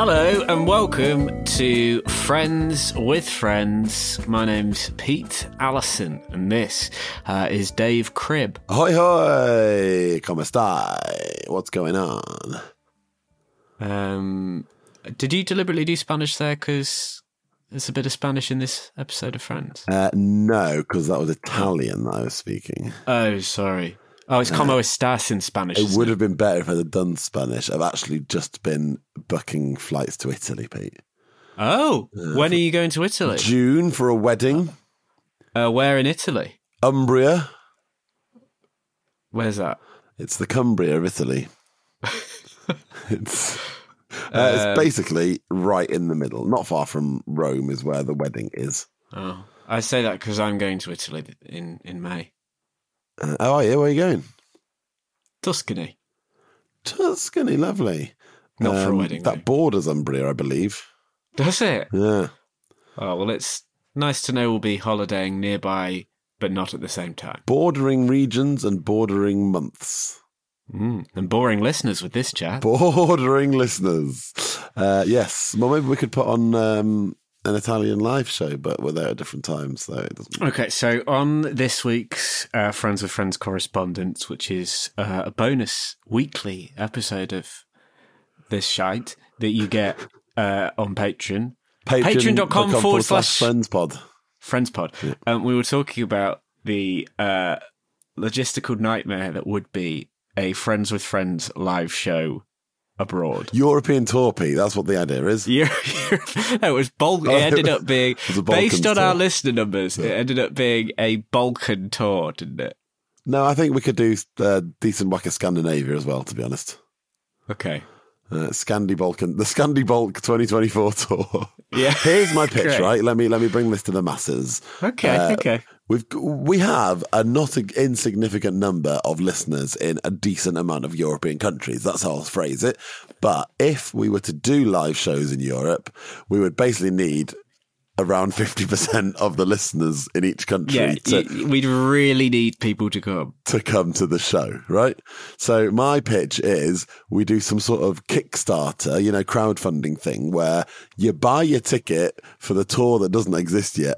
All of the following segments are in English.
Hello and welcome to Friends with Friends. My name's Pete Allison and this is Dave Cribb. Hoi hoi, como stai? What's going on? Did you deliberately do Spanish there because there's a bit of Spanish in this episode of Friends? No, because that was Italian that I was speaking. Oh, sorry. Oh, it's como estás in Spanish. It would have been better if I'd have done Spanish. I've actually just been booking flights to Italy, Pete. Oh, when are you going to Italy? June for a wedding. Where in Italy? Umbria. Where's that? It's the Cumbria of Italy. It's basically right in the middle. Not far from Rome is where the wedding is. Oh, I say that because I'm going to Italy in May. Oh, yeah, where are you going? Tuscany. Tuscany, lovely. Not for a wedding. That borders Umbria, I believe. Does it? Yeah. Oh, well, it's nice to know we'll be holidaying nearby, but not at the same time. Bordering regions and bordering months. And boring listeners with this chat. Bordering listeners. Yes. Well, maybe we could put on an Italian live show, but we're there at different times, so it doesn't... Okay, so on this week's Friends with Friends correspondence, which is a bonus weekly episode of this shite that you get on Patreon. Patreon.com/FriendsPod. FriendsPod. Yeah. We were talking about the logistical nightmare that would be a Friends with Friends live show abroad. European tour, Pete. That's what the idea is. It was It ended up being, based on our listener numbers, it ended up being a Balkan tour, didn't it? No, I think we could do decent whack of Scandinavia as well, to be honest. Okay. The Scandi Bulk 2024 tour. Yeah. Here's my pitch, Great. right? Let me bring this to the masses. Okay. We have a not insignificant number of listeners in a decent amount of European countries. That's how I'll phrase it. But if we were to do live shows in Europe, we would basically need around 50% of the listeners in each country we'd really need people to come to the show, right? So my pitch is we do some sort of Kickstarter, crowdfunding thing where you buy your ticket for the tour that doesn't exist yet.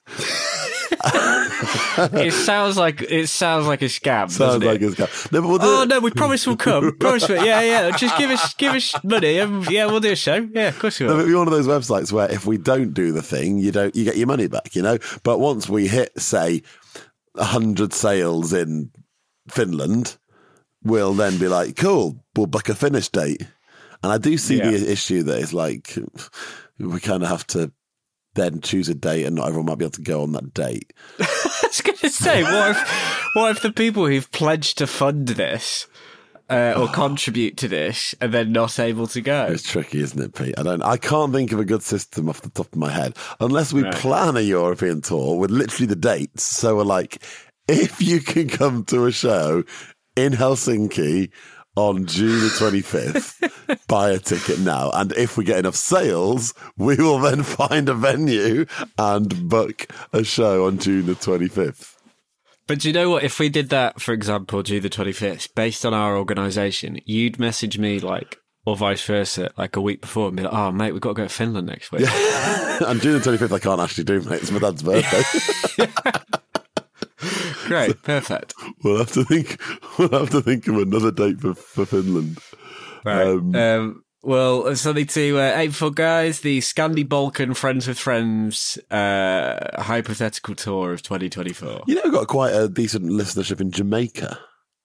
It sounds like a scam. Sounds like it? a scam. No, we promise we'll come. Promise it. Yeah. Just give us money. Yeah, we'll do a show. Yeah, of course we will. No, it'd be one of those websites where if we don't do the thing, you get your money back, But once we hit, say, 100 sales in Finland, we'll then be like, cool, we'll book a finish date. And I do see the issue that it's like we kind of have to then choose a date and not everyone might be able to go on that date. I was going to say, what if the people who've pledged to fund this or contribute to this are then not able to go? It's tricky, isn't it, Pete? I can't think of a good system off the top of my head unless we plan a European tour with literally the dates. So we're like, if you can come to a show in Helsinki on June the 25th, buy a ticket now. And if we get enough sales, we will then find a venue and book a show on June the 25th. But do you know what? If we did that, for example, June the 25th, based on our organisation, you'd message me or vice versa, a week before and be like, oh, mate, we've got to go to Finland next week. Yeah. And June the 25th, I can't actually do, mate. It's my dad's birthday. Great, perfect. We'll have to think of another date for Finland. Right. Well, something to aim for, guys. The Scandi Balkan Friends with Friends hypothetical tour of 2024. We've got quite a decent listenership in Jamaica.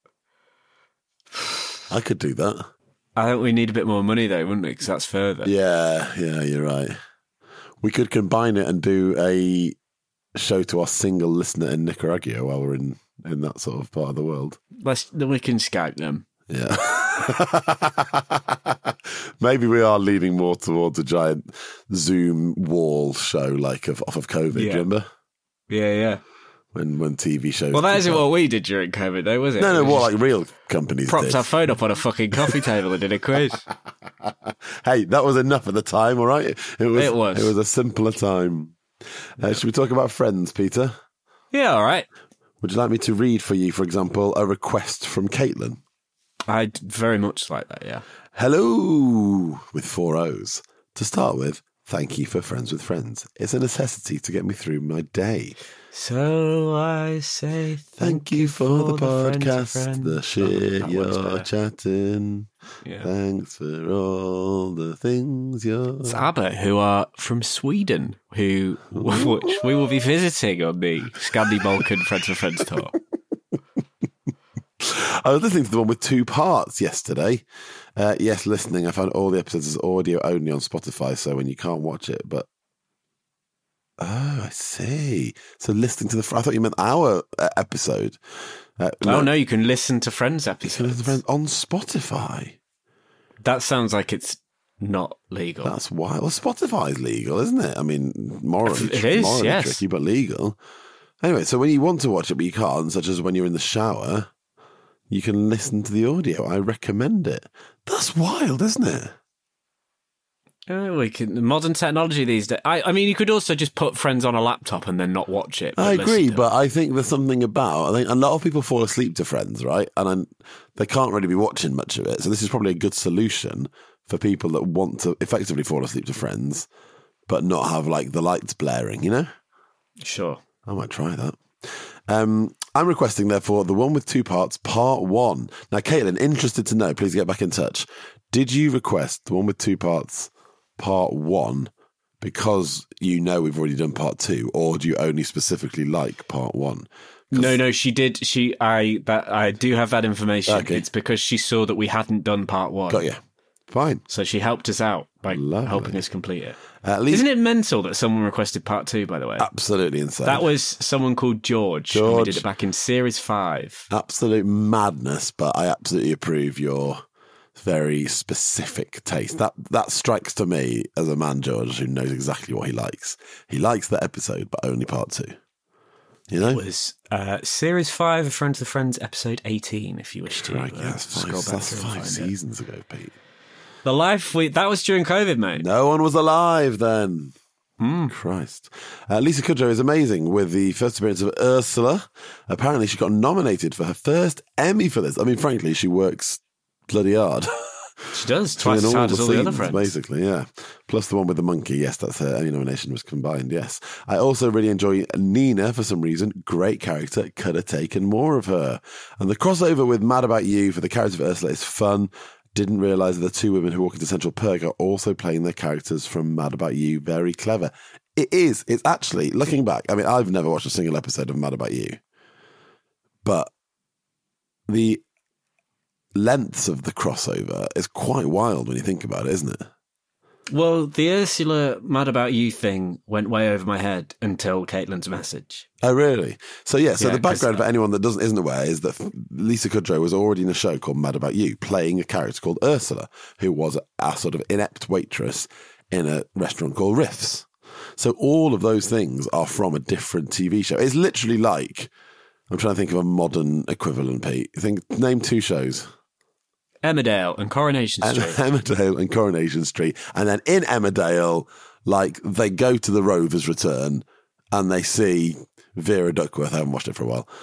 I could do that. I think we need a bit more money, though, wouldn't we? Because that's further. Yeah, you're right. We could combine it and do a show to our single listener in Nicaragua while we're in that sort of part of the world. Then we can Skype them. Yeah. Maybe we are leaning more towards a giant Zoom wall show off of COVID, remember? Yeah. When TV shows... Well, that isn't what we did during COVID, though, was it? No, what real companies propped did. our phone up on a fucking coffee table and did a quiz. Hey, that was enough at the time, all right? It was a simpler time. Should we talk about Friends, Peter? Yeah, all right. Would you like me to read for you, for example, a request from Caitlin? I'd very much like that, yeah. Hello with 4 O's. To start with, thank you for Friends with Friends. It's a necessity to get me through my day. So I say thank you for the podcast, friends. the shit you're chatting. Yeah. Thanks for all the things you're... It's ABBA, who are from Sweden, which we will be visiting on the Scandi Balkan Friends with Friends tour. I was listening to the one with 2 parts yesterday. Yes, listening. I found all the episodes as audio only on Spotify, so when you can't watch it, but... Oh, I see. So listening to I thought you meant our episode. No, you can listen to Friends episodes. You can listen to Friends on Spotify. That sounds like it's not legal. That's why. Well, Spotify's legal, isn't it? I mean, morally yes. tricky, but legal. Anyway, so when you want to watch it but you can't, such as when you're in the shower, you can listen to the audio. I recommend it. That's wild, isn't it? We can modern technology these days. I mean, you could also just put Friends on a laptop and then not watch it. I agree, but I think there's something about. I think a lot of people fall asleep to Friends, right? And they can't really be watching much of it. So this is probably a good solution for people that want to effectively fall asleep to Friends, but not have like the lights blaring. You know? Sure. I might try that. I'm requesting, therefore, the one with 2 parts, part 1. Now, Caitlin, interested to know, please get back in touch. Did you request the one with 2 parts, part 1, because you know we've already done part 2, or do you only specifically like part 1? No, she did. I do have that information. Okay. It's because she saw that we hadn't done part 1. Got you. Fine. So she helped us out by Lovely. helping us complete it. At least, isn't it mental that someone requested part 2, by the way? Absolutely insane. That was someone called George. And we did it back in series 5. Absolute madness, but I absolutely approve your very specific taste. That strikes to me as a man, George, who knows exactly what he likes. He likes that episode, but only part 2. You know? It was series 5 of Friends with Friends, episode 18, if you wish to scroll back. That's 5 seasons ago, Pete. The life that was during COVID, mate. No one was alive then. Christ. Lisa Kudrow is amazing with the first appearance of Ursula. Apparently she got nominated for her first Emmy for this. I mean, frankly, she works bloody hard. She does, twice as hard as all the other friends. Basically, yeah. Plus the one with the monkey, yes, that's her Emmy nomination was combined, yes. I also really enjoy Nina for some reason. Great character, could have taken more of her. And the crossover with Mad About You for the character of Ursula is fun. Didn't realise that the 2 women who walk into Central Perk are also playing their characters from Mad About You. Very clever. It is. It's actually, looking back, I mean, I've never watched a single episode of Mad About You. But the lengths of the crossover is quite wild when you think about it, isn't it? Well, the Ursula Mad About You thing went way over my head until Caitlin's message. Oh, really? So, so the background for anyone that isn't aware is that Lisa Kudrow was already in a show called Mad About You, playing a character called Ursula, who was a sort of inept waitress in a restaurant called Riffs. So all of those things are from a different TV show. It's literally like, I'm trying to think of a modern equivalent, Pete. Name 2 shows. Emmerdale and Coronation Street. Emmerdale and Coronation Street. And then in Emmerdale, like, they go to the Rover's Return and they see Vera Duckworth. I haven't watched it for a while.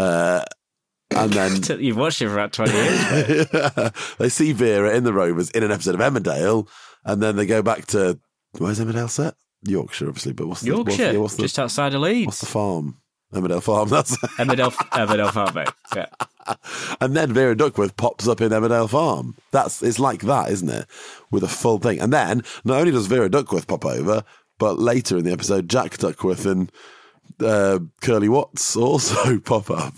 And then... You've watched it for about 20 years. They see Vera in the Rovers in an episode of Emmerdale, and then they go back to... Where's Emmerdale set? Yorkshire, obviously. But what's Yorkshire, what's the, just outside of Leeds. What's the farm? Emmerdale Farm, that's... Emmerdale Farm, mate. Yeah. And then Vera Duckworth pops up in Emmerdale Farm. It's like that, isn't it? With a full thing. And then, not only does Vera Duckworth pop over, but later in the episode, Jack Duckworth and Curly Watts also pop up.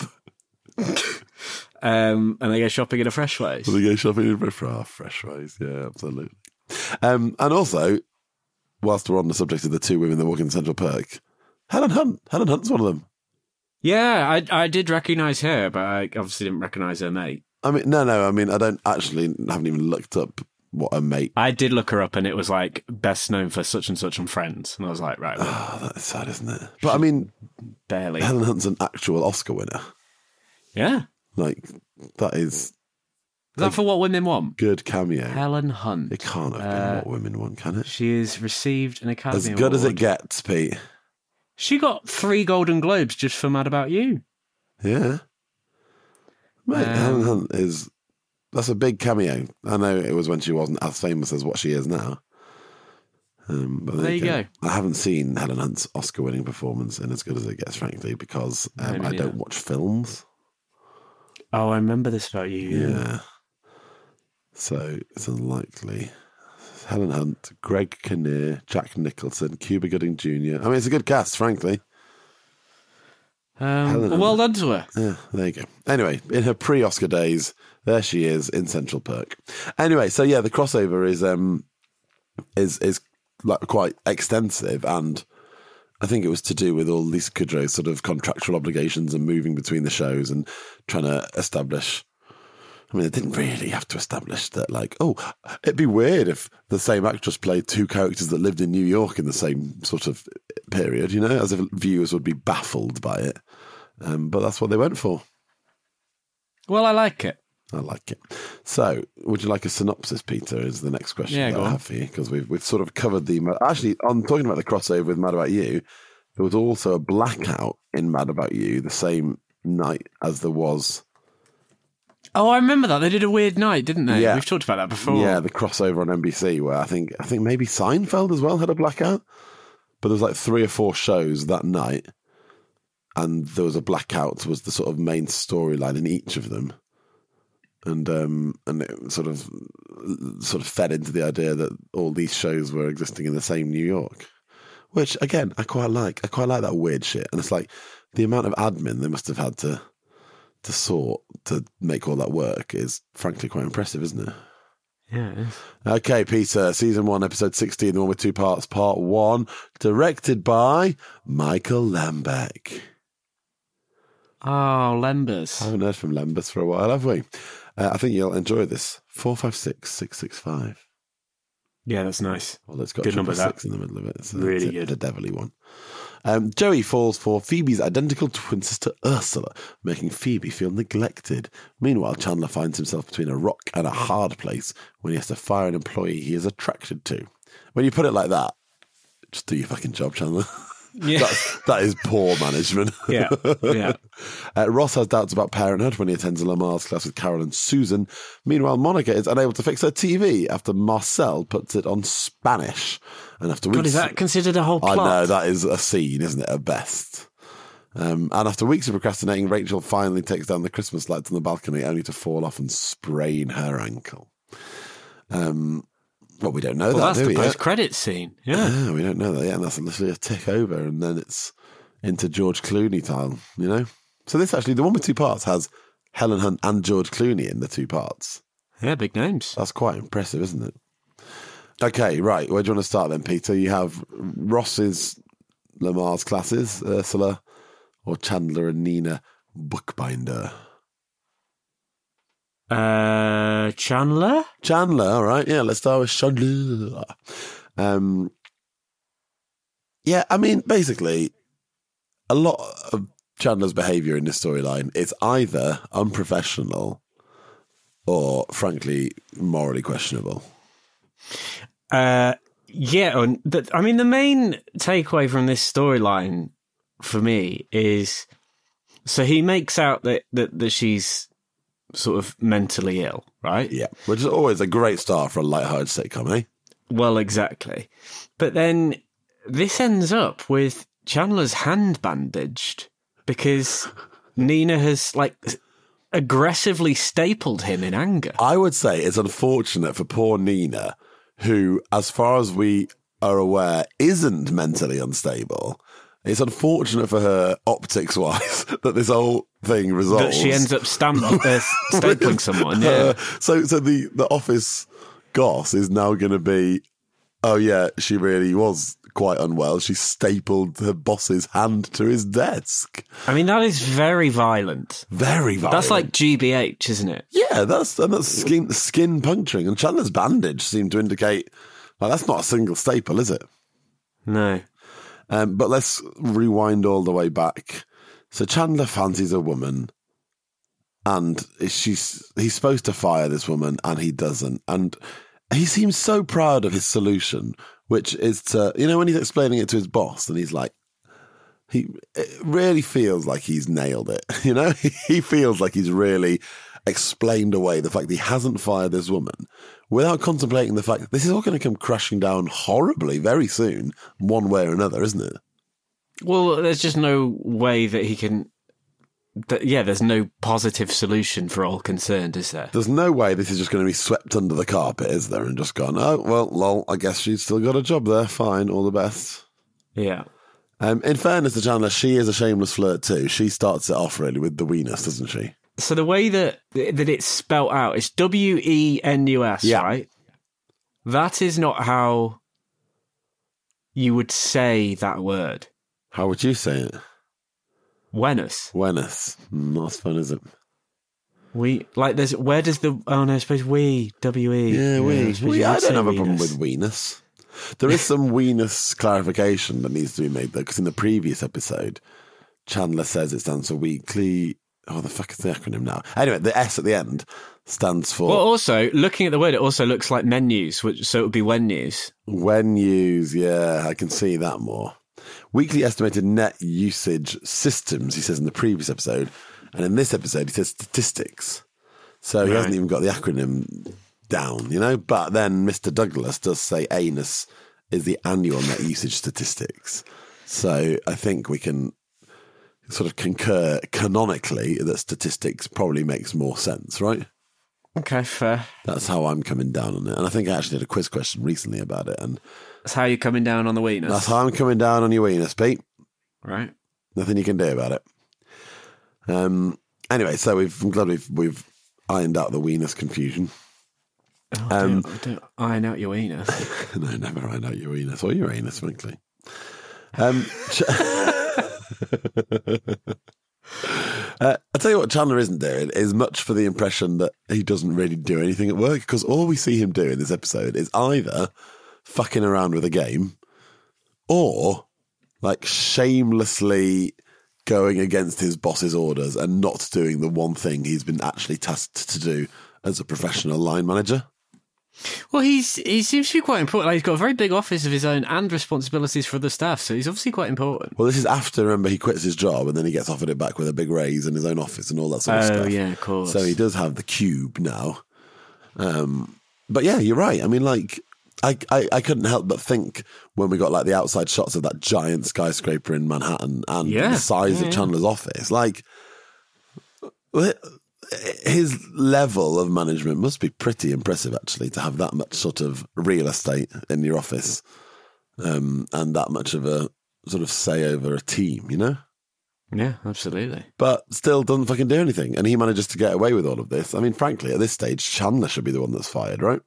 And they go shopping in a Freshways. They go shopping in a Freshways, yeah, absolutely. And also, whilst we're on the subject of the 2 women that walk in Central Perk, Helen Hunt. Helen Hunt's one of them. Yeah, I did recognise her, but I obviously didn't recognise her mate. I mean, no. I mean, haven't even looked up what her mate... I did look her up and it was like best known for such and such on Friends. And I was like, right. Well, that is sad, isn't it? But I mean... Barely. Helen Hunt's an actual Oscar winner. Yeah. Like, that is... Is that for What Women Want? Good cameo. Helen Hunt. It can't have been What Women Want, can it? She has received an Academy Award. As good as it gets, Pete. She got 3 Golden Globes just for Mad About You. Yeah. Mate, Helen Hunt is That's a big cameo. I know it was when she wasn't as famous as what she is now. But there you go. I haven't seen Helen Hunt's Oscar-winning performance in As Good as It Gets, frankly, because I don't watch films. Oh, I remember this about you. Yeah. So it's unlikely. Helen Hunt, Greg Kinnear, Jack Nicholson, Cuba Gooding Jr. I mean, it's a good cast, frankly. Well done to her. Yeah, there you go. Anyway, in her pre-Oscar days, there she is in Central Perk. Anyway, so yeah, the crossover is like quite extensive, and I think it was to do with all Lisa Kudrow's sort of contractual obligations and moving between the shows and trying to establish. I mean, they didn't really have to establish that, like, oh, it'd be weird if the same actress played two characters that lived in New York in the same sort of period, you know, as if viewers would be baffled by it. But that's what they went for. Well, I like it. I like it. So, would you like a synopsis, Peter, is the next question that I have for you, because we've sort of covered the... Actually, on talking about the crossover with Mad About You, there was also a blackout in Mad About You the same night as there was... Oh, I remember that. They did a weird night, didn't they? Yeah. We've talked about that before. Yeah, the crossover on NBC, where I think maybe Seinfeld as well had a blackout. But there was like 3 or 4 shows that night, and there was a blackout was the sort of main storyline in each of them. And it sort of fed into the idea that all these shows were existing in the same New York, which again I quite like. I quite like that weird shit. And it's like the amount of admin they must have had to sort to make all that work is frankly quite impressive, isn't it? Yeah, it is. Okay, Peter, season 1, episode 16, the one with 2 parts, part 1, directed by Michael Lembeck. Oh, Lembers. I haven't heard from Lembers for a while, have we? I think you'll enjoy this. 456665. Yeah, that's nice. Well, it's got good number, 6 in the middle of it. It's really good. The devilly one. Joey falls for Phoebe's identical twin sister Ursula, making Phoebe feel neglected. Meanwhile, Chandler finds himself between a rock and a hard place when he has to fire an employee he is attracted to. When you put it like that, just do your fucking job, Chandler. Yeah. That is poor management. Yeah. Ross has doubts about parenthood when he attends a Lamar's class with Carol and Susan. Meanwhile, Monica is unable to fix her TV after Marcel puts it on Spanish. And after weeks, God, is that considered a whole plot? I know, that is a scene, isn't it, at best? And after weeks of procrastinating, Rachel finally takes down the Christmas lights on the balcony, only to fall off and sprain her ankle. Well, we don't know that, that's do the we? post-credits scene. Yeah. We don't know that yet, and that's literally a tick over, and then it's into George Clooney time, you know? So this actually, the one with 2 parts, has Helen Hunt and George Clooney in the 2 parts. Yeah, big names. That's quite impressive, isn't it? Okay, right, where do you want to start then, Peter? You have Ross's Lamar's classes, Ursula, or Chandler and Nina Bookbinder? Chandler? Chandler, all right. Yeah, let's start with Chandler. Yeah, I mean, basically, a lot of Chandler's behaviour in this storyline is either unprofessional or, frankly, morally questionable. I mean, the main takeaway from this storyline for me is, so he makes out that she's sort of mentally ill, right? Yeah, which is always a great start for a light-hearted sitcom, eh? Well, exactly. But then this ends up with Chandler's hand bandaged because Nina has, like, aggressively stapled him in anger. I would say it's unfortunate for poor Nina, who, as far as we are aware, isn't mentally unstable. It's unfortunate for her, optics-wise, that this whole thing resolves. That she ends up stapling someone, yeah. So the office goss is now going to be, oh yeah, she really was quite unwell. She stapled her boss's hand to his desk. I mean, that is very violent. Very violent. That's like GBH, isn't it? Yeah, that's skin puncturing. And Chandler's bandage seemed to indicate, like, that's not a single staple, is it? No. But let's rewind all the way back. So Chandler fancies a woman, and he's supposed to fire this woman, and he doesn't. And he seems so proud of his solution, which is to, you know, when he's explaining it to his boss, and he's like, it really feels like he's nailed it. You know, he feels like he's really explained away the fact that he hasn't fired this woman without contemplating the fact that this is all going to come crashing down horribly very soon, one way or another, isn't it? Well, there's just no way that he can... there's no positive solution for all concerned, is there? There's no way this is just going to be swept under the carpet, is there? And just gone, oh, well, lol, I guess she's still got a job there. Fine, all the best. Yeah. In fairness to Chandler, she is a shameless flirt too. She starts it off really with the weenus, doesn't she? So the way that it's spelt out, it's WENUS, right? That is not how you would say that word. How would you say it? Wenus. Wenus. Not as fun, is it? Where does the... Oh, no, I suppose we, W-E. Yeah, we. I don't have a problem weenus. with weenus. There is some weenus clarification that needs to be made, though, because in the previous episode, Chandler says it stands for weekly... Oh, the fuck is the acronym now? Anyway, the S at the end stands for... Well, also, looking at the word, it also looks like menus, so it would be when news. When news, yeah, I can see that more. Weekly estimated net usage systems, he says in the previous episode. And in this episode, he says statistics. So he hasn't even got the acronym down, you know? But then Mr. Douglas does say ANUS is the annual net usage statistics. So I think we can sort of concur canonically that statistics probably makes more sense, right? Okay, fair. That's how I'm coming down on it. And I think I actually did a quiz question recently about it. And that's how you're coming down on the weenus. That's how I'm coming down on your weenus, Pete. Right. Nothing you can do about it. Anyway, so I'm glad we've ironed out the weenus confusion. Don't iron out your weenus. No, never iron out your weenus or your anus, frankly. I tell you what Chandler isn't doing is much for the impression that he doesn't really do anything at work, because all we see him do in this episode is either fucking around with a game or like shamelessly going against his boss's orders and not doing the one thing he's been actually tasked to do as a professional line manager. Well, he seems to be quite important. Like, he's got a very big office of his own and responsibilities for the staff, so he's obviously quite important. Well, this is after, remember, he quits his job and then he gets offered it back with a big raise in his own office and all that sort of stuff. Oh, yeah, of course. So he does have the cube now. But yeah, you're right. I mean, like, I couldn't help but think when we got like the outside shots of that giant skyscraper in Manhattan and the size of Chandler's office, like, his level of management must be pretty impressive, actually, to have that much sort of real estate in your office and that much of a sort of say over a team, you know? Yeah, absolutely. But still doesn't fucking do anything. And he manages to get away with all of this. I mean, frankly, at this stage, Chandler should be the one that's fired, right?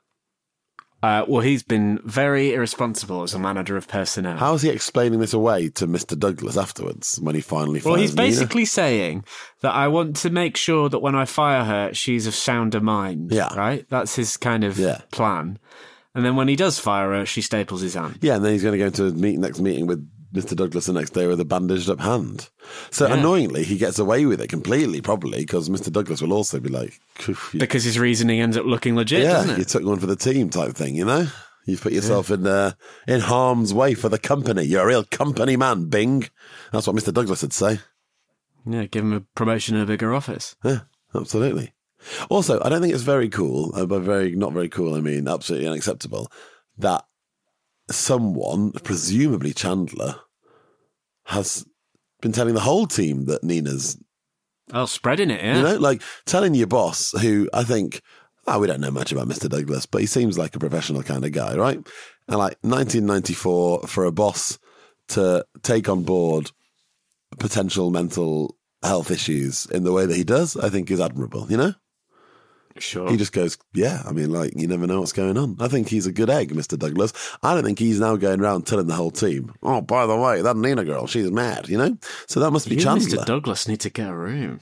Well, he's been very irresponsible as a manager of personnel. How is he explaining this away to Mr. Douglas afterwards when he finally fires Well, he's basically Nina? saying that I want to make sure that when I fire her, she's of sounder mind. Yeah. Right? That's his kind of plan. And then when he does fire her, she staples his hand. Yeah, and then he's going to go into next meeting with Mr. Douglas the next day with a bandaged up hand. So annoyingly, he gets away with it completely, probably, because Mr. Douglas will also be like... Because his reasoning ends up looking legit, doesn't it? You took one for the team type thing, you know? You've put yourself in harm's way for the company. You're a real company man, Bing. That's what Mr. Douglas would say. Yeah, give him a promotion in a bigger office. Yeah, absolutely. Also, I don't think it's very cool, by not very cool, I mean absolutely unacceptable, that someone, presumably Chandler, has been telling the whole team that Nina's... Oh, spreading it, yeah. You know, like telling your boss, who I think, we don't know much about Mr. Douglas, but he seems like a professional kind of guy, right? And like 1994, for a boss to take on board potential mental health issues in the way that he does, I think is admirable, you know? Sure. He just goes, yeah, I mean, like, you never know what's going on. I think he's a good egg, Mr. Douglas. I don't think he's now going around telling the whole team, oh, by the way, that Nina girl, she's mad, you know? So that must be Chandler. Mr. Douglas need to get a room.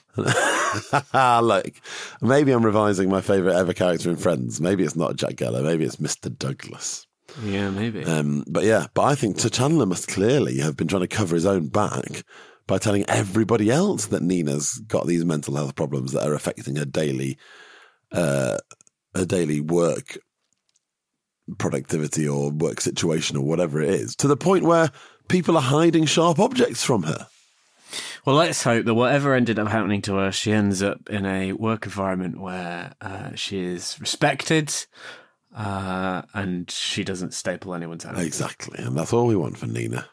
Look, maybe I'm revising my favourite ever character in Friends. Maybe it's not Jack Geller. Maybe it's Mr. Douglas. Yeah, maybe. But I think Chandler must clearly have been trying to cover his own back by telling everybody else that Nina's got these mental health problems that are affecting her daily work productivity or work situation or whatever it is, to the point where people are hiding sharp objects from her. Well, let's hope that whatever ended up happening to her, she ends up in a work environment where she is respected and she doesn't staple anyone's hand. Exactly, and that's all we want for Nina.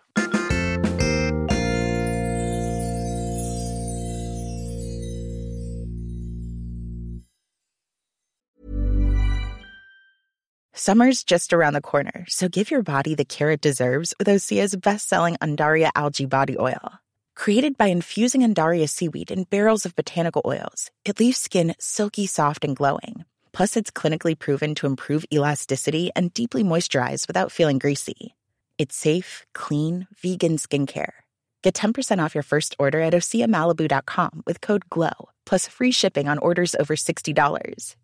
Summer's just around the corner, so give your body the care it deserves with Osea's best-selling Undaria Algae Body Oil. Created by infusing Undaria seaweed in barrels of botanical oils, it leaves skin silky soft and glowing. Plus, it's clinically proven to improve elasticity and deeply moisturize without feeling greasy. It's safe, clean, vegan skincare. Get 10% off your first order at OseaMalibu.com with code GLOW, plus free shipping on orders over $60.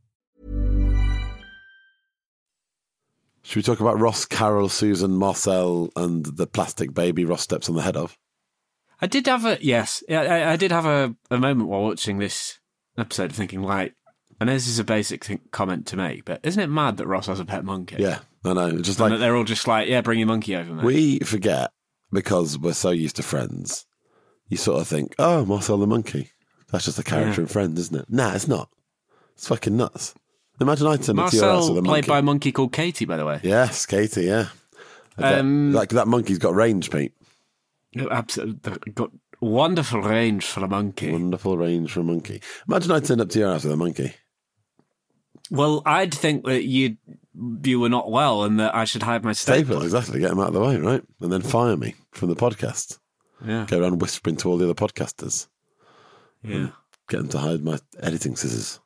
Should we talk about Ross, Carol, Susan, Marcel, and the plastic baby Ross steps on the head of? I did have a moment while watching this episode thinking, like, I know this is a basic comment to make, but isn't it mad that Ross has a pet monkey? Yeah, I know. Just and that they're all just like, yeah, bring your monkey over, mate. We forget, because we're so used to Friends, you sort of think, oh, Marcel the monkey. That's just a character in Friends, isn't it? Nah, it's not. It's fucking nuts. Imagine I turned into your house with a monkey. Marcel, played by a monkey called Katie, by the way. Yes, Katie, yeah. That monkey's got range, Pete. Absolutely. Got wonderful range for a monkey. Wonderful range for a monkey. Imagine I turned up to your house with a monkey. Well, I'd think that you were not well and that I should hide my stapler. Exactly. Get him out of the way, right? And then fire me from the podcast. Yeah. Go around whispering to all the other podcasters. Yeah. Get them to hide my editing scissors.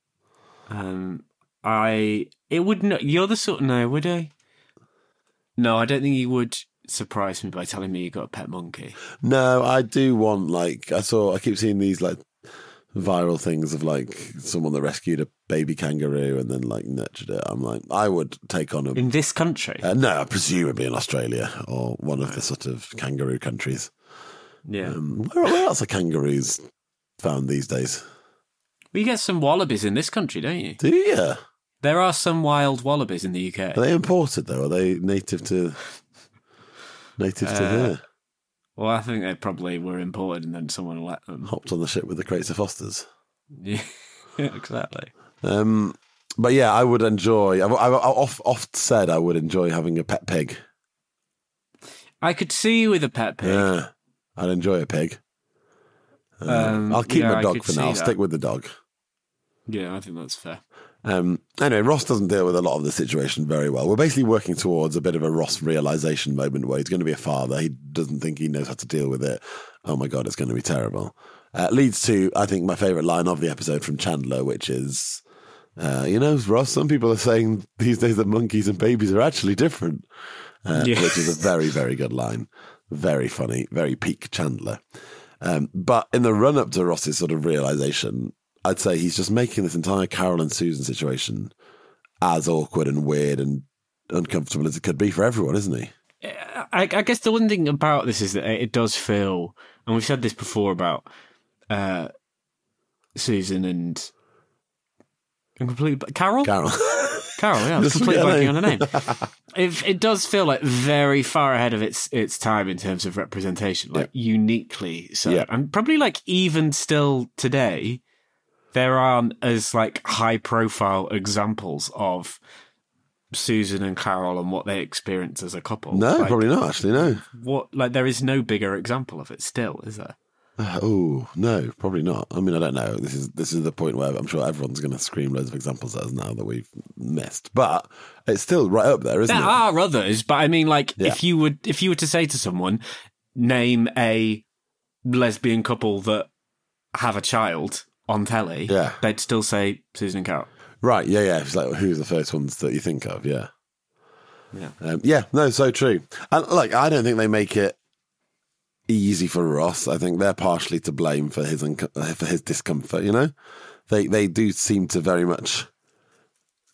It would not. You're the sort. No, would I? No, I don't think you would surprise me by telling me you got a pet monkey. No, I do want, like, I keep seeing these like viral things of like someone that rescued a baby kangaroo and then like nurtured it. I'm like, I would take on in this country. No, presumably in Australia or one of the sort of kangaroo countries. Yeah. Where else are kangaroos found these days? Well, you get some wallabies in this country, don't you? Do you? There are some wild wallabies in the UK. Are they imported though? Are they native to here? Well, I think they probably were imported and then someone let them. Hopped on the ship with the crates of Fosters. Yeah, exactly. But yeah, I would enjoy. I've oft said I would enjoy having a pet pig. I could see you with a pet pig. Yeah, I'd enjoy a pig. I'll keep my dog for now. I'll stick with the dog. Yeah, I think that's fair. Anyway, Ross doesn't deal with a lot of the situation very well. We're basically working towards a bit of a Ross realization moment where he's going to be a father. He doesn't think he knows how to deal with it. Oh my God, it's going to be terrible. Leads to, I think, my favourite line of the episode from Chandler, which is, Ross, some people are saying these days that monkeys and babies are actually different, which is a very, very good line. Very funny, very peak Chandler. But in the run-up to Ross's sort of realization, I'd say he's just making this entire Carol and Susan situation as awkward and weird and uncomfortable as it could be for everyone, isn't he? I guess the one thing about this is that it does feel, and we've said this before about Susan and completely Carol. Carol, yeah, I'm completely blanking on her name. It does feel like very far ahead of its time in terms of representation, like uniquely so, and probably like even still today, there aren't as like high profile examples of Susan and Carol and what they experience as a couple. No, probably not. Actually, no. There is no bigger example of it still, is there? Oh no, probably not. I mean, I don't know. This is the point where I'm sure everyone's going to scream loads of examples at us now that we've missed. But it's still right up there, isn't it? There are others, but I mean, like, if you were to say to someone, name a lesbian couple that have a child on telly, they'd still say Susan and Carol. Right? Yeah. It's like, who's the first ones that you think of? Yeah. No, so true. And like, I don't think they make it easy for Ross. I think they're partially to blame for his discomfort. You know, they do seem to very much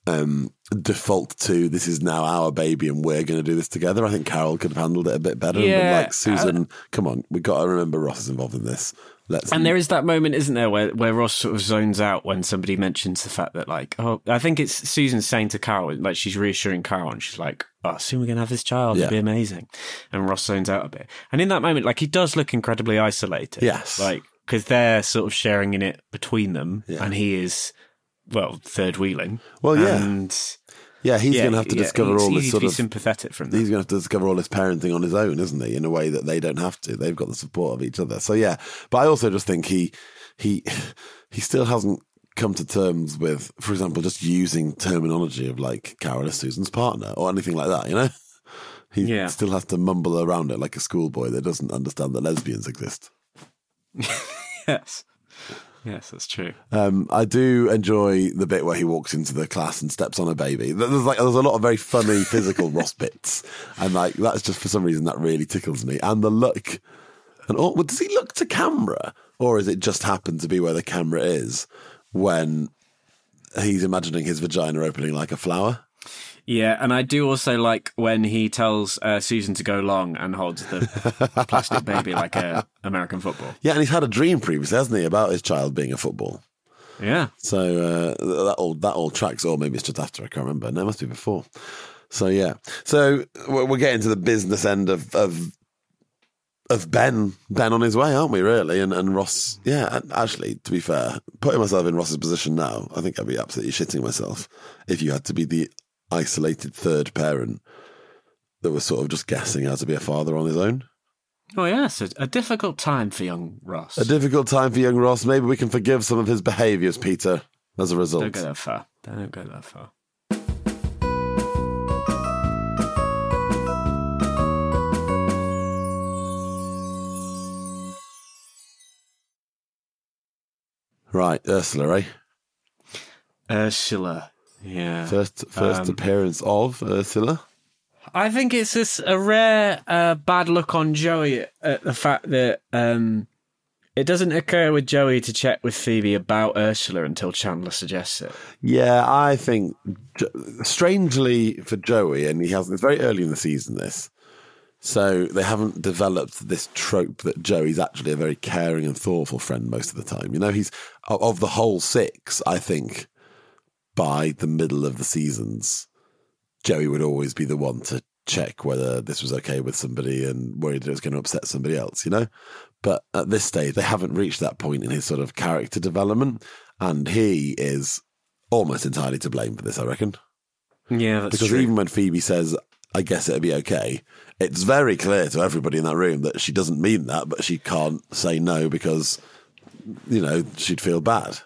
default to this is now our baby and we're going to do this together. I think Carol could have handled it a bit better. Yeah, but like Susan, come on, we've got to remember Ross is involved in this. And there is that moment, isn't there, where Ross sort of zones out when somebody mentions the fact that, like, oh, I think it's Susan saying to Carol, like, she's reassuring Carol, and she's like, oh, soon we're going to have this child, it'll be amazing. And Ross zones out a bit. And in that moment, like, he does look incredibly isolated. Yes. Like, because they're sort of sharing in it between them, and he is, well, third wheeling. Well, yeah. And yeah, he's going to have to discover all this sort of sympathetic from that. He's going to have to discover all this parenting on his own, isn't he? In a way that they don't have to. They've got the support of each other. So yeah, but I also just think he still hasn't come to terms with, for example, just using terminology of like Carol is Susan's partner or anything like that. You know, he still has to mumble around it like a schoolboy that doesn't understand that lesbians exist. Yes. Yes, that's true. I do enjoy the bit where he walks into the class and steps on a baby. There's a lot of very funny physical Ross bits, and like that's just for some reason that really tickles me. And the look, and does he look to camera, or is it just happen to be where the camera is when he's imagining his vagina opening like a flower? Yeah, and I do also like when he tells Susan to go long and holds the plastic baby like a American football. Yeah, and he's had a dream previously, hasn't he, about his child being a football. Yeah. So that all tracks, or maybe it's just after, I can't remember. No, it must be before. So yeah. So we're getting to the business end of Ben on his way, aren't we, really? And Ross, yeah, actually, to be fair, putting myself in Ross's position now, I think I'd be absolutely shitting myself if you had to be the isolated third parent that was sort of just guessing how to be a father on his own. Oh, yes, a difficult time for young Ross. A difficult time for young Ross. Maybe we can forgive some of his behaviours, Peter, as a result. Don't go that far. Don't go that far. Right, Ursula, eh? Ursula, yeah. First appearance of Ursula. I think it's just a rare bad look on Joey at the fact that it doesn't occur with Joey to check with Phoebe about Ursula until Chandler suggests it. Yeah, I think, strangely for Joey, and it's very early in the season, this, so they haven't developed this trope that Joey's actually a very caring and thoughtful friend most of the time. You know, he's, of the whole 6, I think, by the middle of the seasons, Joey would always be the one to check whether this was okay with somebody and worried it was going to upset somebody else, you know? But at this stage, they haven't reached that point in his sort of character development, and he is almost entirely to blame for this, I reckon. Yeah, that's because true. Even when Phoebe says, I guess it'll be okay, it's very clear to everybody in that room that she doesn't mean that, but she can't say no because, you know, she'd feel bad.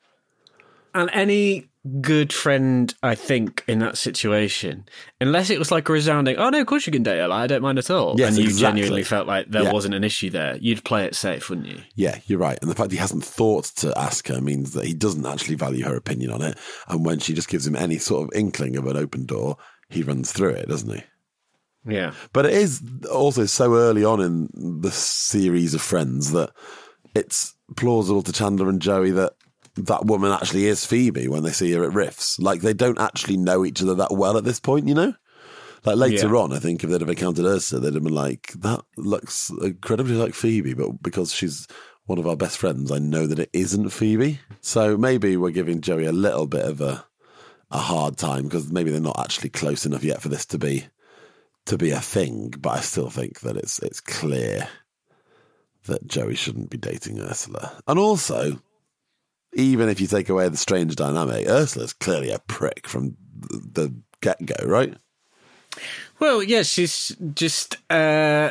And any good friend, I think, in that situation, unless it was like a resounding, oh no, of course you can date her, I don't mind at all. Yes, and you exactly. genuinely felt like there wasn't an issue there, you'd play it safe, wouldn't you? Yeah, you're right. And the fact he hasn't thought to ask her means that he doesn't actually value her opinion on it. And when she just gives him any sort of inkling of an open door, he runs through it, doesn't he? Yeah. But it is also so early on in the series of Friends that it's plausible to Chandler and Joey that woman actually is Phoebe when they see her at Riffs. Like, they don't actually know each other that well at this point, you know? Like, later on, I think if they'd have encountered Ursula, they'd have been like, that looks incredibly like Phoebe, but because she's one of our best friends, I know that it isn't Phoebe. So maybe we're giving Joey a little bit of a hard time because maybe they're not actually close enough yet for this to be a thing, but I still think that it's clear that Joey shouldn't be dating Ursula. And also, even if you take away the strange dynamic, Ursula's clearly a prick from the get-go, right? Well, yeah, she's just... Joey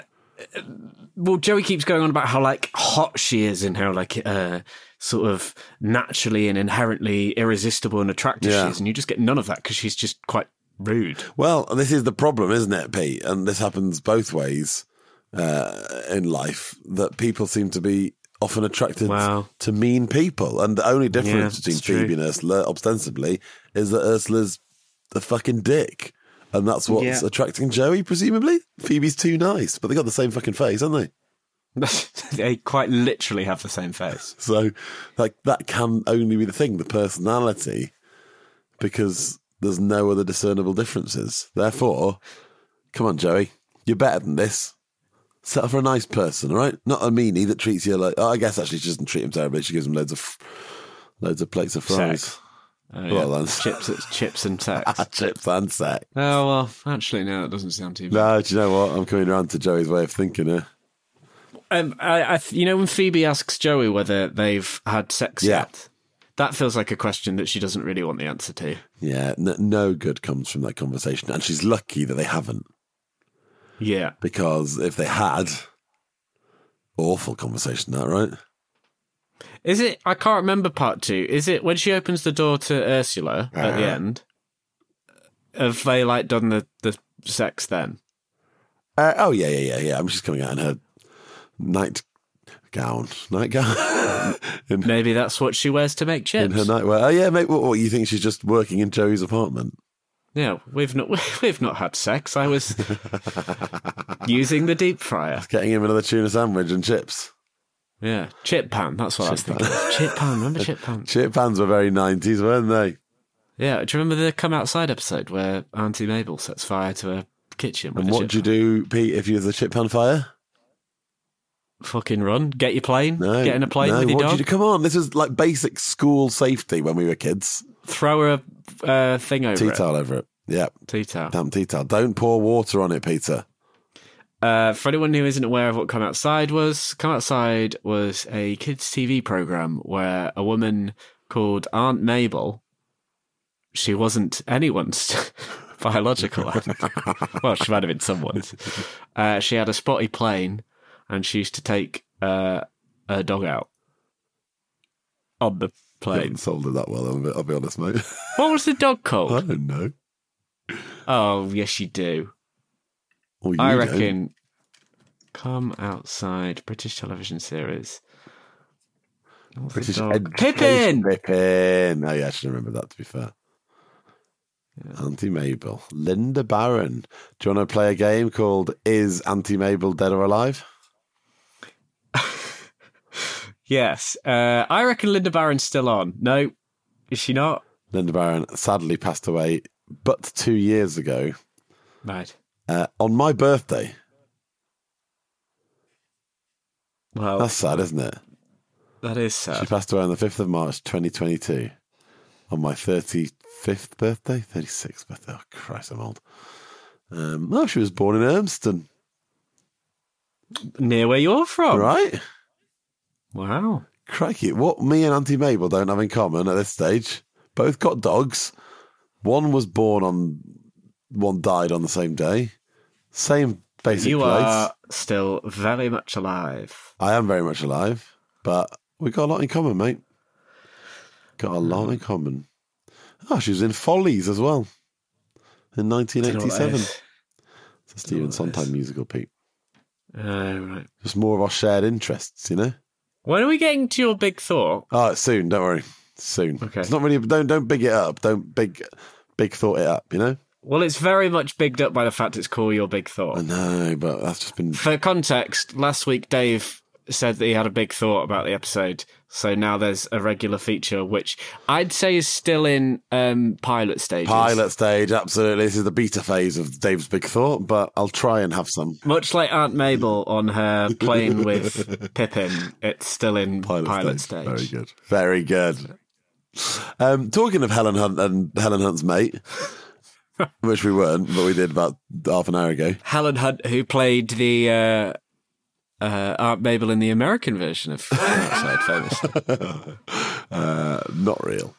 keeps going on about how, like, hot she is and how, like, sort of naturally and inherently irresistible and attractive she is, and you just get none of that because she's just quite rude. Well, this is the problem, isn't it, Pete? And this happens both ways in life, that people seem to be often attracted to mean people. And the only difference between Phoebe and Ursula, ostensibly, is that Ursula's a fucking dick. And that's what's attracting Joey, presumably. Phoebe's too nice, but they got the same fucking face, haven't they? They quite literally have the same face. So, like, that can only be the thing, the personality, because there's no other discernible differences. Therefore, come on, Joey, you're better than this. Settle for a nice person, all right? Not a meanie that treats you like... Oh, I guess actually she doesn't treat him terribly. She gives him loads of plates of fries. Sex. Well, then. Chips and sex. Chips and sex. Oh, well, actually, no, that doesn't sound too bad. No, do you know what? I'm coming around to Joey's way of thinking here. You know when Phoebe asks Joey whether they've had sex yet? That feels like a question that she doesn't really want the answer to. Yeah, no good comes from that conversation. And she's lucky that they haven't. Yeah. Because if they had, awful conversation, that, right? Is it, I can't remember part 2, is it when she opens the door to Ursula at the end? Have they, like, done the sex then? Oh, yeah. She's coming out in her nightgown. Maybe that's what she wears to make chips. In her nightwear. Oh, yeah, mate, what, you think she's just working in Joey's apartment? Yeah, we've not had sex. I was using the deep fryer. Getting him another tuna sandwich and chips. Yeah, chip pan, that's what I was thinking of. Chip pan, remember chip pan? Chip pans were very 90s, weren't they? Yeah, do you remember the Come Outside episode where Auntie Mabel sets fire to a kitchen? And what do you do, Pete, if you was a chip pan fire? Fucking run. Get your plane. No, Get in a plane with your dog. Come on, this was like basic school safety when we were kids. Throw a thing over tea towel over it. Yeah. Tea towel. Damn tea towel. Don't pour water on it, Peter. For anyone who isn't aware of what Come Outside was a kids' TV program where a woman called Aunt Mabel, she wasn't anyone's biological aunt. Well, she might have been someone's. She had a spotty plane and she used to take her dog out on the plane. You haven't sold it that well, I'll be honest, mate. What was the dog called? I don't know. Oh, yes, you do. Well, I reckon Come Outside, British television series. British Pippin! Pippin! Oh, yeah, I should remember that, to be fair. Yeah. Auntie Mabel. Linda Barron. Do you want to play a game called Is Auntie Mabel Dead or Alive? Yes. I reckon Linda Barron's still on. No, is she not? Linda Barron sadly passed away but 2 years ago. Right. On my birthday. Well, that's sad, isn't it? That is sad. She passed away on the 5th of March, 2022. On my 35th birthday? 36th birthday. Oh, Christ, I'm old. She was born in Urmston. Near where you're from. Right. Wow. Crikey. What me and Auntie Mabel don't have in common at this stage. Both got dogs. One died on the same day. Same basic You place. are still very much alive. I am very much alive, but we got a lot in common, mate. Got a lot in common. Oh, she was in Follies as well in 1987. It's a Stephen Sondheim musical, Pete. Right. Just more of our shared interests, you know? When are we getting to your big thought? Oh, soon, don't worry. Soon. Okay. It's not really, don't big it up. Don't big thought it up, you know? Well, it's very much bigged up by the fact it's called Your Big Thought. I know, but that's just been... For context, last week Dave said that he had a big thought about the episode, so now there's a regular feature, which I'd say is still in pilot stages. Pilot stage, absolutely. This is the beta phase of Dave's big thought, but I'll try and have some. Much like Aunt Mabel on her plane with Pippin, it's still in pilot stage. Very good. Very good. Talking of Helen Hunt and Helen Hunt's mate... which we weren't, but we did about half an hour ago. Helen Hunt, who played the Aunt Mabel in the American version of Outside, famously. Not real.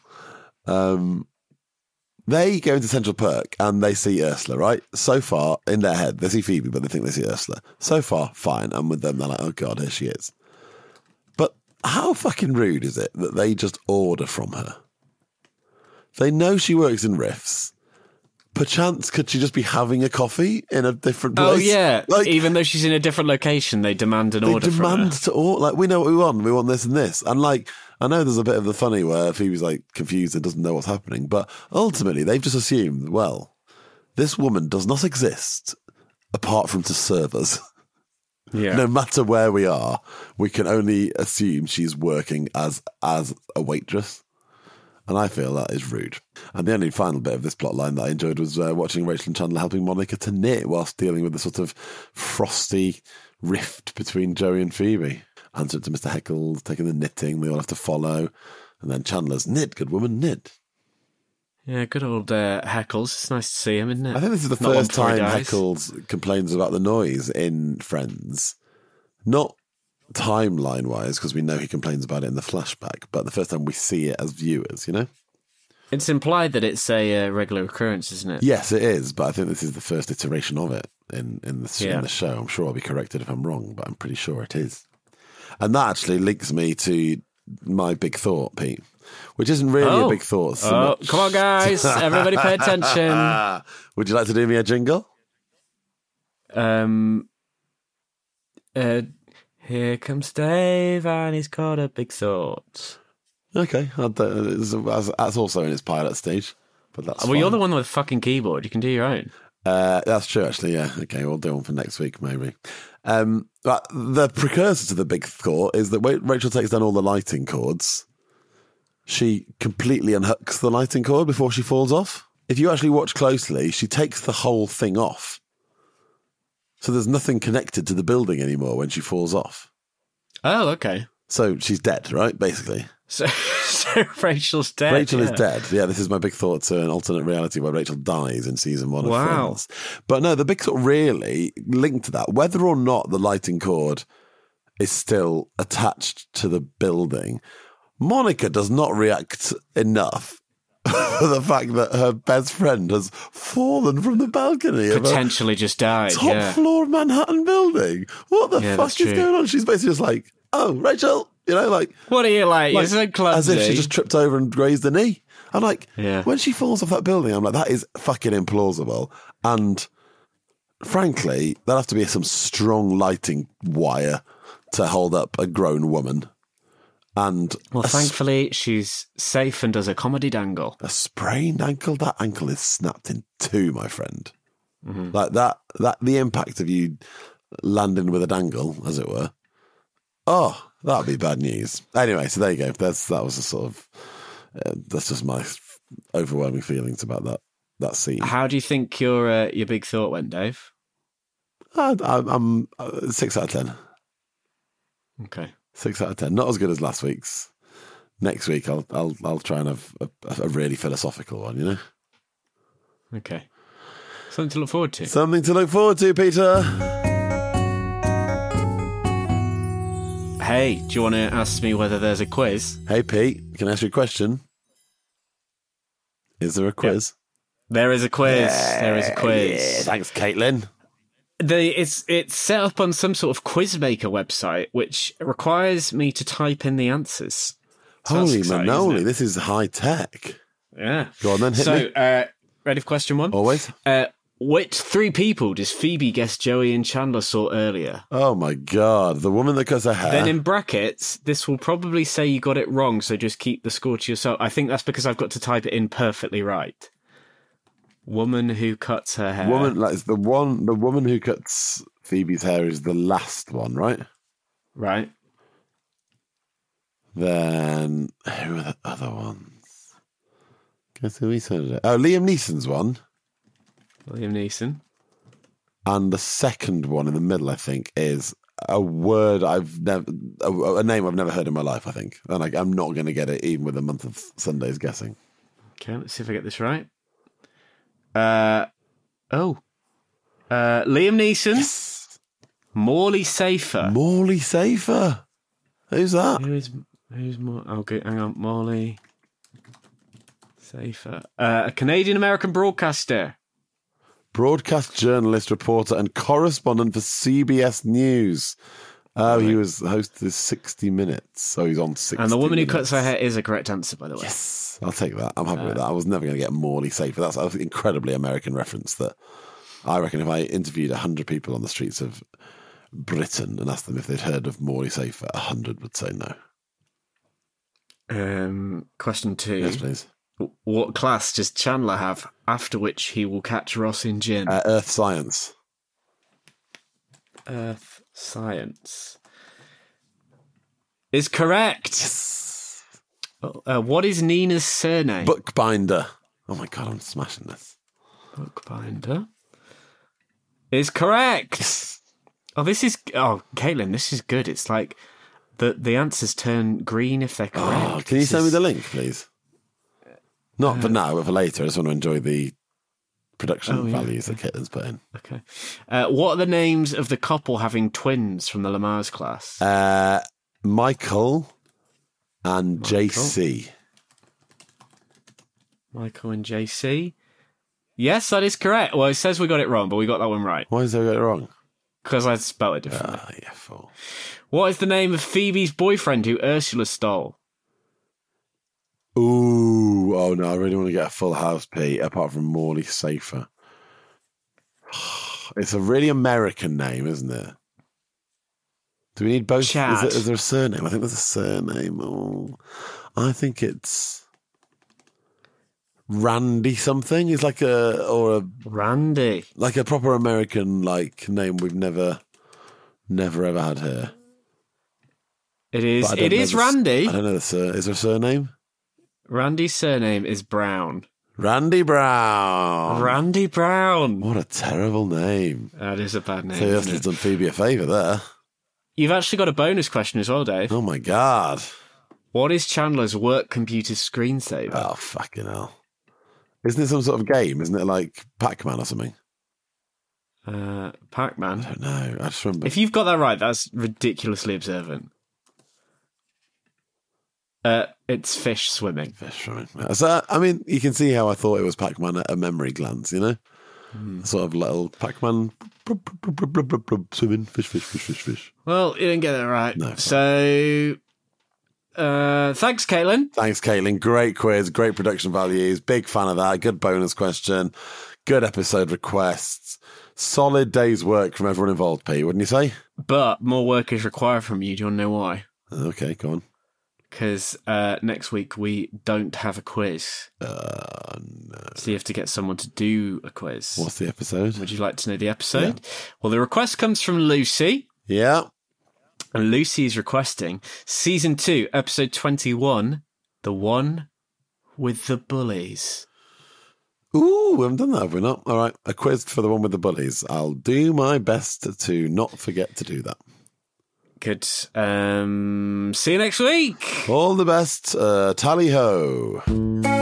They go into Central Perk and they see Ursula, right? So far, in their head, they see Phoebe, but they think they see Ursula. So far, fine. And with them, they're like, oh God, here she is. But how fucking rude is it that they just order from her? They know she works in Riffs. Perchance, could she just be having a coffee in a different place? Oh, yeah. Even though she's in a different location, they demand an order from her. They demand to order. Like, we know what we want. We want this and this. And, like, I know there's a bit of the funny where Phoebe's, like, confused and doesn't know what's happening. But ultimately, they've just assumed, well, this woman does not exist apart from to serve us. Yeah. No matter where we are, we can only assume she's working as a waitress. And I feel that is rude. And the only final bit of this plot line that I enjoyed was watching Rachel and Chandler helping Monica to knit whilst dealing with the sort of frosty rift between Joey and Phoebe. Answer it to Mr. Heckles, taking the knitting, they all have to follow. And then Chandler's, knit, good woman, knit. Yeah, good old Heckles. It's nice to see him, isn't it? I think this is the first time Heckles complains about the noise in Friends. Not timeline-wise, because we know he complains about it in the flashback, but the first time we see it as viewers, you know? It's implied that it's a regular occurrence, isn't it? Yes, it is, but I think this is the first iteration of it in the show. I'm sure I'll be corrected if I'm wrong, but I'm pretty sure it is. And that actually links me to my big thought, Pete, which isn't really a big thought so much. Come on, guys. Everybody pay attention. Would you like to do me a jingle? Here comes Dave, and he's got a big thought. Okay, that's also in its pilot stage, but that's well, fine. you're the one with the fucking keyboard. You can do your own. That's true, actually, yeah. Okay, we'll do one for next week, maybe. But the precursor to the big thought is that when Rachel takes down all the lighting cords, she completely unhooks the lighting cord before she falls off. If you actually watch closely, she takes the whole thing off. So there's nothing connected to the building anymore when she falls off. Oh, okay. So she's dead, right, basically? So Rachel's dead. Rachel is dead. Yeah, this is my big thought to an alternate reality where Rachel dies in season 1 of Friends. But no, the big thought really linked to that, whether or not the lighting cord is still attached to the building, Monica does not react enough for the fact that her best friend has fallen from the balcony. Potentially just died. Top floor Manhattan building. What the fuck is going on? She's basically just like, oh, Rachel, you know, like... What are you like? You're so clumsy. As if she just tripped over and grazed the knee. I'm like, when she falls off that building, I'm like, that is fucking implausible. And frankly, there'll have to be some strong lighting wire to hold up a grown woman. And thankfully, she's safe and does a comedy dangle. A sprained ankle? That ankle is snapped in two, my friend. Mm-hmm. Like that, the impact of you landing with a dangle, as it were. Oh, that'd be bad news. Anyway, so there you go. That was a sort of, that's just my overwhelming feelings about that scene. How do you think your big thought went, Dave? I'm 6 out of 10. Okay. 6 out of 10. Not as good as last week's. Next week, I'll try and have a really philosophical one, you know? Okay. Something to look forward to. Something to look forward to, Peter. Hey, do you want to ask me whether there's a quiz? Hey, Pete, can I ask you a question? Is there a quiz? Yep. There is a quiz. Yeah, there is a quiz. Yeah. Thanks, Caitlin. It's set up on some sort of Quizmaker website, which requires me to type in the answers. So holy manoli, this is high tech. Yeah. Go on then, hit me. Ready for question 1? Always. Which 3 people does Phoebe guess Joey and Chandler saw earlier? Oh my God, the woman that cuts her hair. Then in brackets, this will probably say you got it wrong, so just keep the score to yourself. I think that's because I've got to type it in perfectly right. Woman who cuts her hair. The woman who cuts Phoebe's hair is the last one, right? Right. Then who are the other ones? Guess who we said it? Oh, Liam Neeson's one. Liam Neeson. And the second one in the middle, I think, is a word a name I've never heard in my life, I think. And I'm not going to get it even with a month of Sundays guessing. Okay, let's see if I get this right. Liam Neeson. Yes. Morley Safer. Morley Safer. Who's that? Who's more? Okay, hang on. Morley Safer. A Canadian-American broadcaster. Broadcast journalist, reporter, and correspondent for CBS News. Oh, he was the host of 60 Minutes. So he's on 60 And the woman Minutes. Who cuts her hair is a correct answer, by the way. Yes, I'll take that. I'm happy with that. I was never going to get Morley Safer. That's an incredibly American reference that I reckon if I interviewed 100 people on the streets of Britain and asked them if they'd heard of Morley Safer, 100 would say no. Question 2. Yes, please. What class does Chandler have after which he will catch Ross in gin? Earth Science. Earth Science is correct. Yes. What is Nina's surname? Bookbinder. Oh my God, I'm smashing this. Bookbinder is correct. Caitlin, this is good. It's like the answers turn green if they're correct. Oh, can you send me the link, please? Not for now, but for later. I just want to enjoy the production values that Caitlin's put in. Okay. What are the names of the couple having twins from the Lamaze class? Michael and JC. Michael and JC. Yes, that is correct. Well, it says we got it wrong, but we got that one right. Why is I got it wrong? Because I spelled it differently. Yeah, fool. What is the name of Phoebe's boyfriend who Ursula stole? Ooh, oh no, I really want to get a full house, Pete, apart from Morley Safer. It's a really American name, isn't it? Do we need both? Chad. Is there a surname? I think there's a surname. Oh, I think it's Randy something. It's like Randy. Like a proper American name we've never ever had here. It is. It is Randy. I don't know is there a surname? Randy's surname is Brown. Randy Brown. Randy Brown. What a terrible name. That is a bad name. So you have done Phoebe a favour there. You've actually got a bonus question as well, Dave. Oh my God. What is Chandler's work computer screensaver? Oh, fucking hell. Isn't it some sort of game? Isn't it like Pac-Man or something? Pac-Man? I don't know. I just remember. If you've got that right, that's ridiculously observant. It's fish swimming. Fish swimming. So, I mean, you can see how I thought it was Pac-Man at a memory glance, you know? Sort of little Pac-Man swimming, fish. Well, you didn't get that right. No, so, thanks, Caitlin. Thanks, Caitlin. Great quiz, great production values. Big fan of that. Good bonus question. Good episode requests. Solid day's work from everyone involved, Pete, wouldn't you say? But more work is required from you. Do you want to know why? Okay, go on. Because next week we don't have a quiz. No. So you have to get someone to do a quiz. What's the episode? Would you like to know the episode? Yeah. Well, the request comes from Lucy. Yeah. And Lucy is requesting Season 2, Episode 21, The One with the Bullies. Ooh, we haven't done that, have we not? All right, a quiz for the one with the bullies. I'll do my best to not forget to do that. Good. See you next week. All the best. Tally ho.